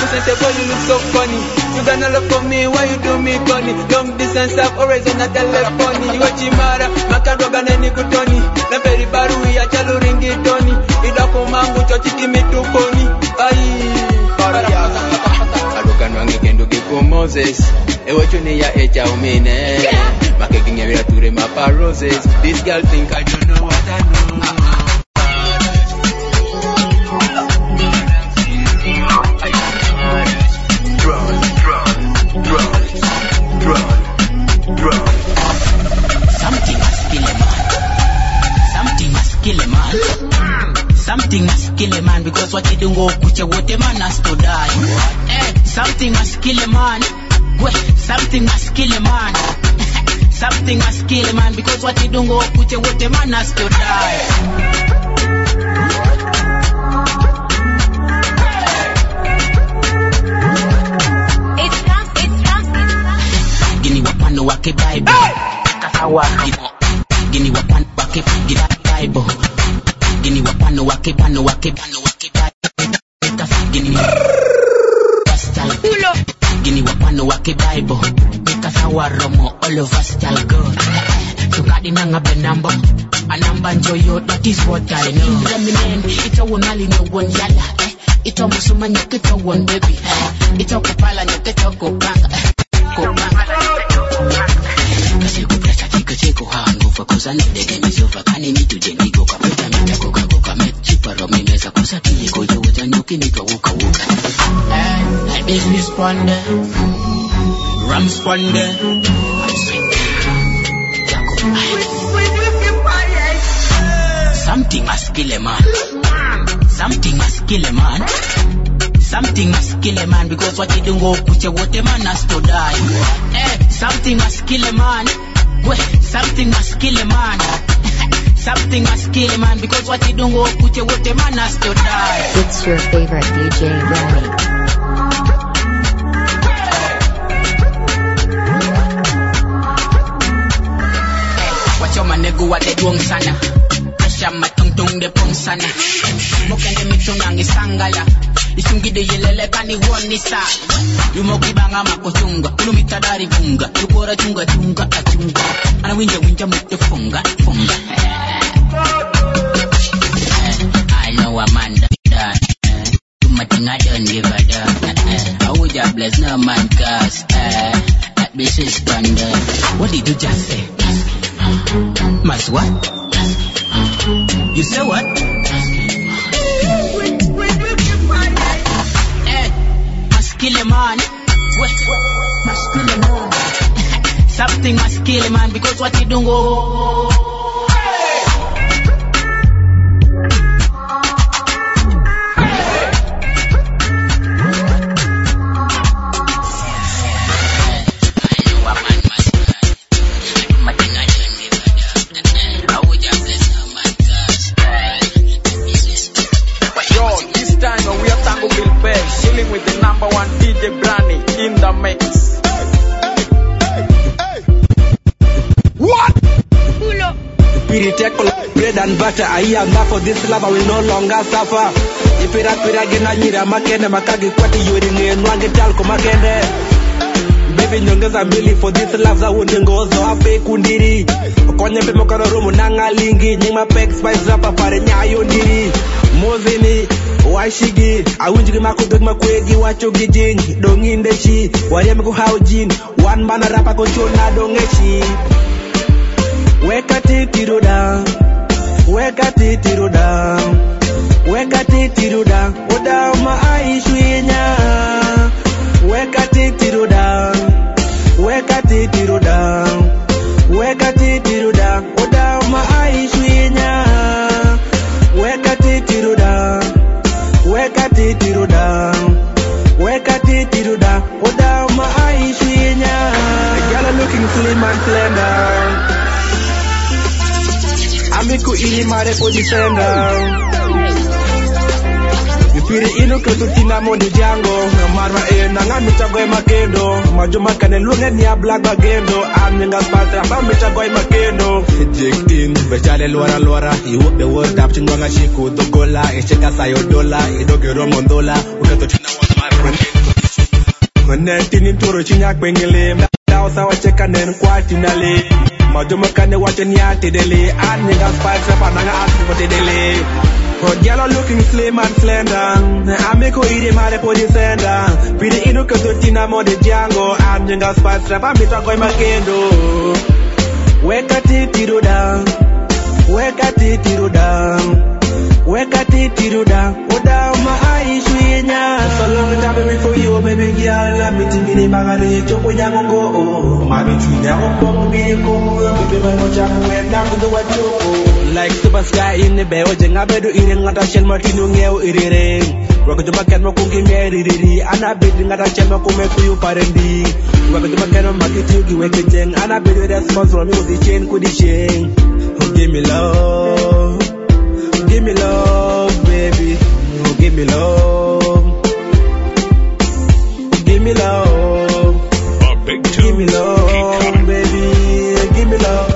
innocent, boy, you look so funny. You got no love for me, why you do me funny? Long distance, I've always on a telephone. You watch Mara, Makaroga, Nani Kutoni. Na very baru, ya chalu ringi Tony. Ida kumangu, chochi kimi tuponi. Alukanwangi kendo kiko Moses. Ewachuni ya echa umine. Makeking ya ture mapa roses. This girl think I don't know what I know. Something must kill a man because what you do go put your water man has to die. Something must kill a man. Something must kill a man. Something must kill a man because what you do go put your water man has to die. Gini wapano wake Bible. Kasawa. Gini wapano wake Bible. Gini wapano wake Bible. Gini Gini wapano wake Bible. Kasawa Romo all of us shall go. Sukadi nanga benambo. Anamba njoyo, that is what I know. Ita wonali no one yala. Ita musuma nyokita one baby. Ita kupala nyokita kupanga. Kacheko hangu fakuza nidege misofa kani nitu jengigo kapeta mita koka met chiparo mimeza kusa kiyeko yoja nyoki nika wuka like business pande rams pande something must kill a man. Something must kill a man. Something must kill a man because what you do go put your water man has to die. Something must kill a man. Something must kill a man. Something must kill a man because what you do go put your water man has to die. It's your favorite DJ Brownie. Watch your manego what they doing sana. Shama tung tung de pong sana. Mokende mitunangi sangala. Isungide yelele kani woni sa. Yumoki banga makochunga. Ulumita dari bunga. Yukora chunga chunga achunga. Ana winja mute funga. I know Amanda done. Do my thing, I don't give a damn. I would just bless no man cause that bitch is thunder. What did you just say? Mas what? You say what? Must kill a man. Must kill a man. Something must kill a man because what you do go. Chilling with the number one DJ Brownie in the mix. What? Piriteko bread and butter. I am not for this love. I will no longer suffer. Ipira gena nyira makende makagi kwati yuri nwange talko makende. Baby nyongeza mbili for this love za wunde ngozo ape kundiri. Konye pe mokaro rumu nanga lingi nyima pek spice rapa pare nyayo ndiri. Mozini Washigi, awunjigi makudog makwegi wachogi jingi donginde shi wariyami kuhaujin one man rapa konchona dongeshi weka titiru down weka titiru down weka titiru down oda ma aishwinya weka titiru down weka titiru down weka titiru down oda ma aishwinya weka titiru down weka titiru down weka titiru down oda ma aishwinya the girl looking slim and slender amiku ili mare ko defender Piri ino ketu tina mondi jango marwa na ngami chagoy makendo majuma kane lunge ni black bagendo aminga spatra ngami chagoy makendo jektin bechale lora iwo the world up chingwanga shiku dogola echeka sayo dola idogero mondola uketu tina wa marwa Manentini toro chinyak bengele. Mdao sawa cheka nen kwa tinale. Majoma kane wache nyate dele. An niggas fight sepa nanga ati wote dele. Hot yellow looking slim and slender. Ameko ide mare po descender. Pide inu kato tina mo de Django. An niggas fight sepa mita koi makendo. Weka titiru down. Weka titiru down. Weka titiru down. Oda ma aishwinya. So long time baby for you, baby girl. La miti mini bagare choko nyagongo. Mami chunya opo mbili kongo. Baby mano chamu wenda kudu wa choko. Like super sky in the bay. Oje ngabedu ire ngata shell martinu ngeo irire. Wakati makeno kungi meriri. Ana bidi ngata shell makume kuyu parendi. Wakati makeno makiti ugi weke jeng. Ana bidi response from you the chain kudi chain. Give me love. Give me love, baby. Give me love. Give me love. Give me love, baby. Give me love.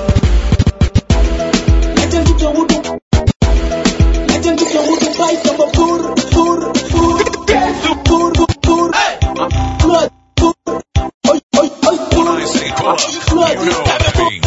Legend to your wood. Legend to your wood. Fight up a poor. Blood. When I say pull up, you know what I mean.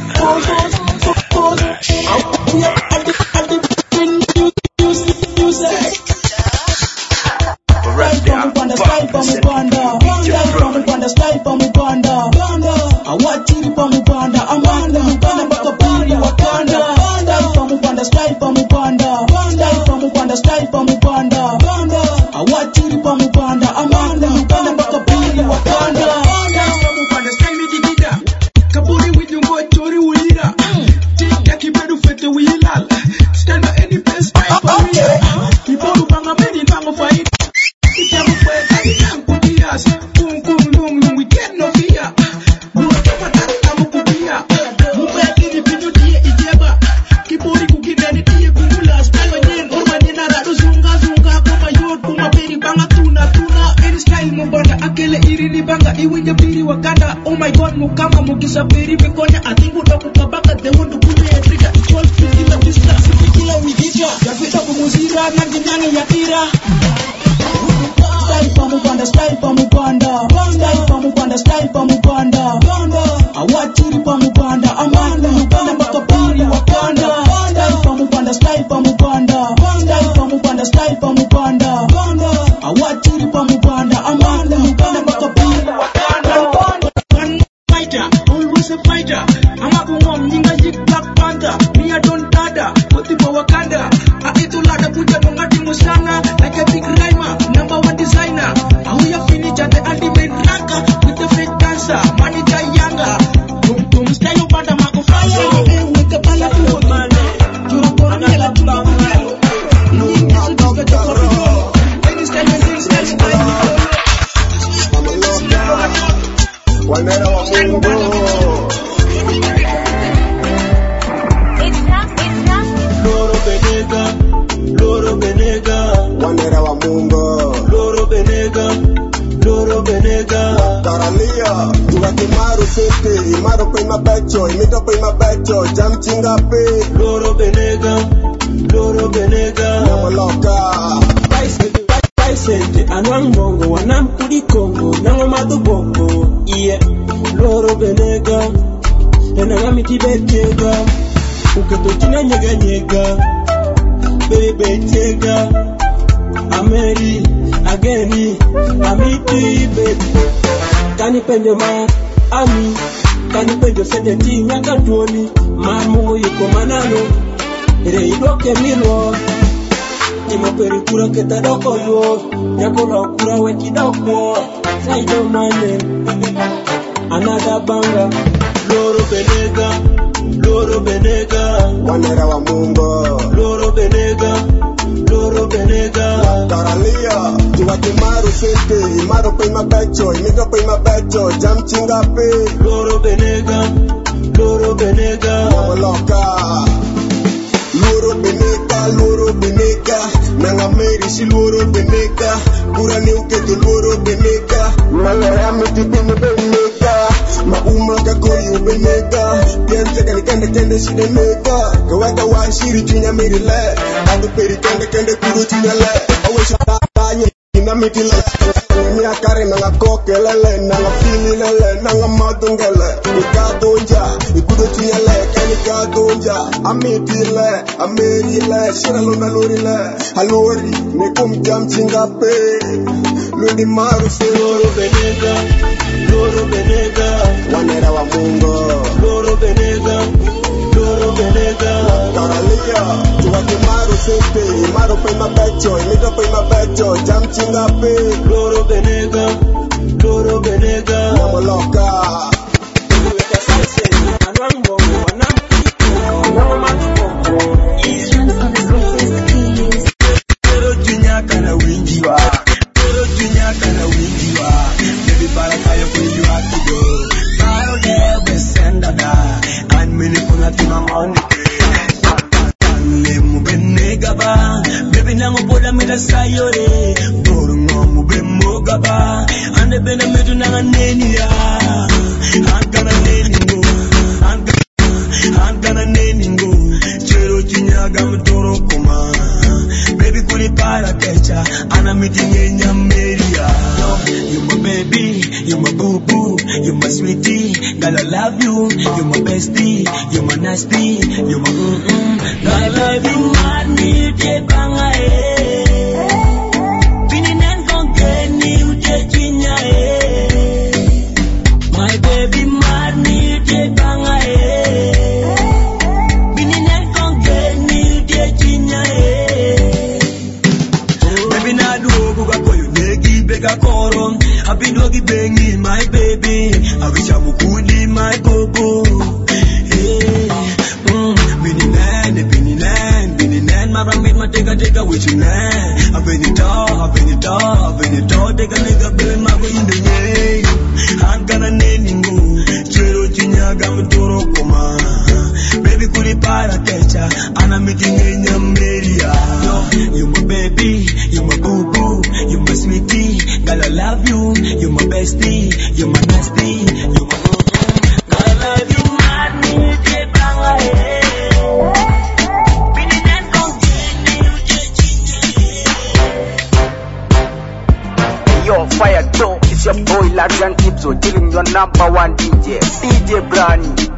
Another banger, loro benega, wanera wa mungo, loro benega, taralia, tuwati maru sente, maru pay my becho, imiga pay my becho, jam chinga pe, loro benega, wamaloka, loro benega, nanga meri si loro benega, pura ni uketo loro benega, malaya mitipini benega, mauma kakoyu benega, piense kende shine mega, kawaka wa shiri chunya miri le, adu peri kende kuru chunya le, awe shata tanya, ina miti le. Nimi akare nanga kokelele, nanga fili lele, nanga madungele. Ikadonja, ikudo chinyele, kenikadonja. Amitile, amerile, shiralona lorile. Halori, nikum jam chingape. Ludi maru se. Loro benega, loro benega. Wanera wa mungo. Loro benega, loro benega. Karalia, tuwaki maru sete. Maru pe mabecho, imito pe mabecho. Jam chingape. Loro benega, loro benega. Namoloka. Sayore, Borungo, Mubemo Gaba, and the Benamedu Nanania. I'm gonna name I'm gonna name you. Chero Jinya Gamatoro Kuma. Baby Kuli Para Kecha, and I'm meeting in Yamaria. You my baby, you my boo boo, you my sweetie. Girl, I love you, you my bestie, you my nasty, you my I love you, man, me, Jebanga. My baby mad me de banga bini nen kon get me de jinya baby na do buga ko you negi bega koron abindo gi bengi my baby awisha mukudi my gogo bini nen mara mit ma tega with you nan abeni to tega nigga be ma go in the game. I'm gonna name you. Chero chinya gamatoro koma. Baby kuli para kecha. Ana meeting in Yamaria. You my baby, you my boo boo, you my sweetie. Girl, I love you. You my bestie, you my nasty, you my girl, I love you, mad me, de banga. Yo, fire door, it's your boy Larjan Ipso, giving your number one DJ Brani.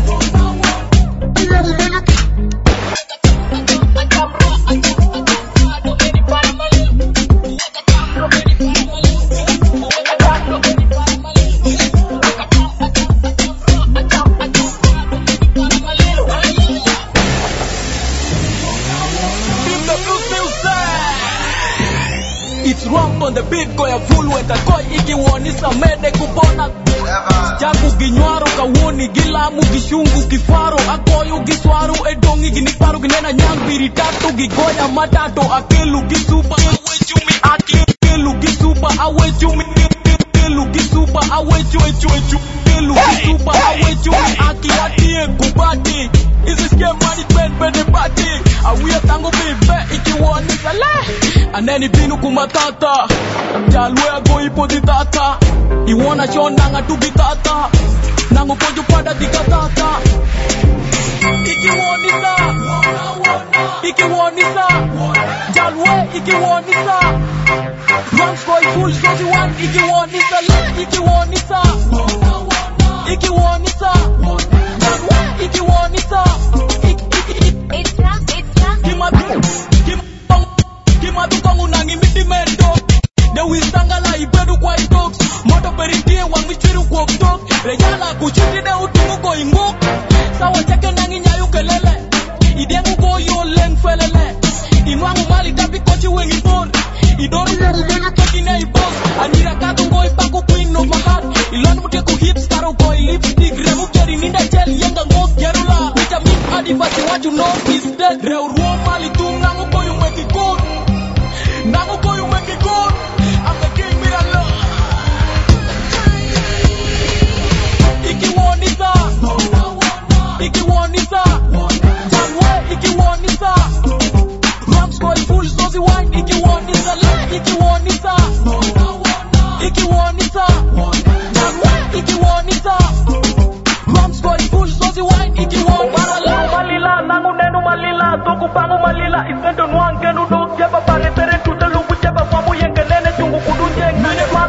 On the beat goya full with a koi iki woni samede kupona Jaku ginywaro kawoni gilamu gishungu kifaro akoyo giswaru edongi giniparu ginena nyambiri tatu gigoya matato akelu gisupa awechumi akelu gisupa awechumi akelu gisupa awechumi akelu gisupa awechumi akiatie kubati This is game management bede bati Awia tango bibe iki woni sale Aneni binu kumatata Jalwe go ipoditata Iwana chonanga tugitata Nango pojo pada dikatata Iki wonisa Iki wonisa Jalwe iki wonisa Ranks boy full sosi one Iki wonisa Iki wonisa Iki wonisa Jalwe iki wonisa It's Kimatu kongu nangi miti mendo De wistanga la ibedu kwa itoks Moto peritie wangichiru kwa oktok Rejala kuchiti de utungu ko ingok Sawa cheke nangi nyayu kelele Idengu go yo leng felele Inwangu mali tapi kochi wengi bon Idoru mungu benu keki na ibos Anira katu go ipaku queen of my heart Ilonu mute ku hips karo go lipstick Remu keri ninda gel yenga ngok gerula Vitamin adivasi what you know is dead Reu ruo mali tu nangu go yu meki good Nangu go you make it good. I'm the king, me that love. Iki wonisa, iki wonisa, Janwe, iki wonisa. Rams boy full sosi wine, iki wonisa, iki wonisa, iki wonisa, Janwe, iki wonisa. Rams boy full sosi wine, iki wonisa. Malila, nangu nenu malila, toku pangu malila, isendo nuange nudo, jeba pare pere. Mine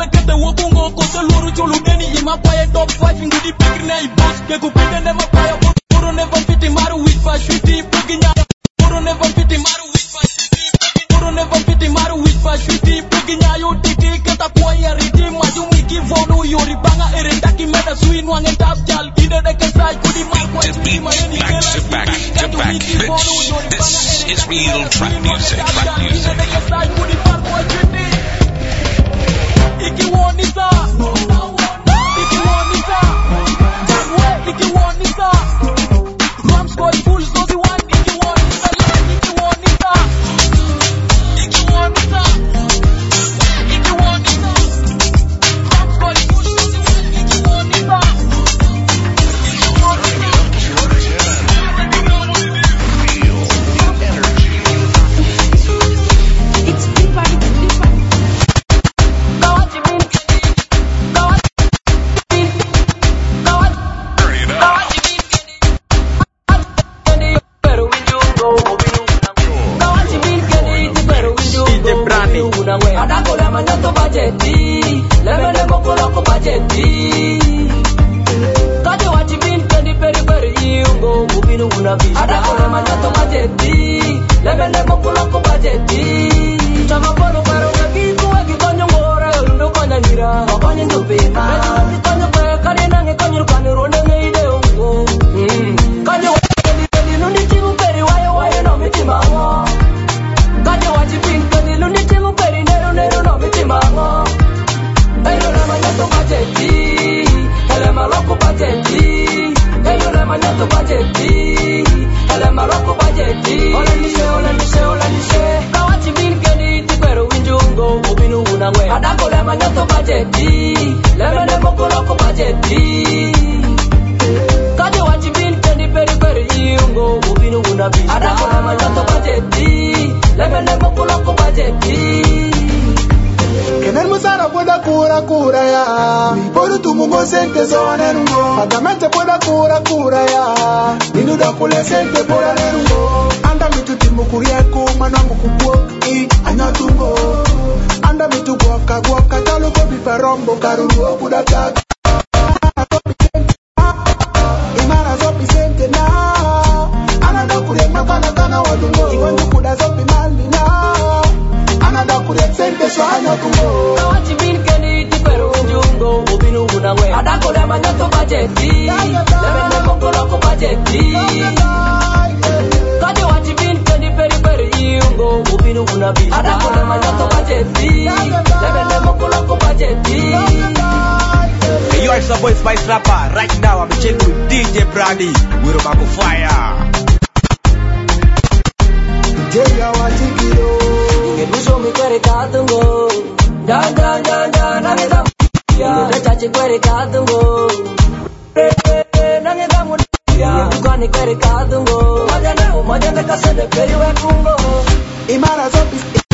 kete kete wokungo kote loro cholu deni ima kwaye top 5 ingudi pikir na ibos Keku pite never kwaye oro never fiti maru with fa shuti buginya oro never fiti maru with fa shuti oro never fiti maru with fa shuti buginya yo titi kata kwaye riti maju miki vonu yori banga erendaki meda suin wangen tap jal ide de kesai kudi mar kwaye shuti mayeni back to back to back. This is real trap music. Trap music. Ikiwanisa, Ikiwanisa, Ikiwanisa, Rams boy fools go the one. Ikiwanisa, Ikiwanisa, Ikiwanisa, Ikiwanisa, Rams boy fools go the one. Ikiwanisa, it's deeper, it's deeper. Adakole manyato bajeti, lebele bokolo ko bajeti. Kaje wati bin kendi peri peri iungo mubinu unabi. Adakole manyato bajeti, lebele bokolo ko bajeti. Chama polo pero ngakiku wagi konyo ngora ndo konya ngira. Konya ndopena. Neji konyo pe kare nange konyo kaniro nenge ide ungo. Kaje wati kendi nundi chigu peri wayo no mitima. Kaje wati bin kendi nundi chigu peri nero no mitima. Eyo le manyato bajeti, ele maloko bajeti. Eyo le manyato bajeti, ele maloko bajeti. Ole nishe. Kawati bin kendi tipero winjungo ubinu unangwe. Adako le manyato bajeti, le mene mokoloko bajeti. Kaje wati bin kendi peri iungo ubinu unabi. Adako le manyato bajeti, le mene mokoloko bajeti. Kener musara pueda cura ya. Por tu mungo sente zone rungo. Pagamento pueda cura ya. Minuda kule sente pora rungo. Anda mitu timukurieko manangu kukuoki anyatungo. Anda mitu guaka talo ko biferombo karuru kudata. Imara zopi sente na. Anada kuriema kana wadungo. Iwanju kuda zopi mali na. Anada kuriek sente so anyatungo. Kawati bin kendi tipero winjungo ubinu unangwe. Adako le manyato bajeti, lebele mokolo ko bajeti. Kaje wati bin kendi peri iungo ubinu unabi. Adako le manyato bajeti, lebele mokolo ko bajeti. Hey, yo, it's the boy Spice Rapper. Right now, I'm chilling with DJ Brady. We're about to fire. Jeya watikiro. Ngebuso mi kwere katungo. Da, nangeza ya. Ngechachi kwere katungo. Nangeza mudia. Tukani kwere katungo. Majane kasede peri wekungo. Imara zopi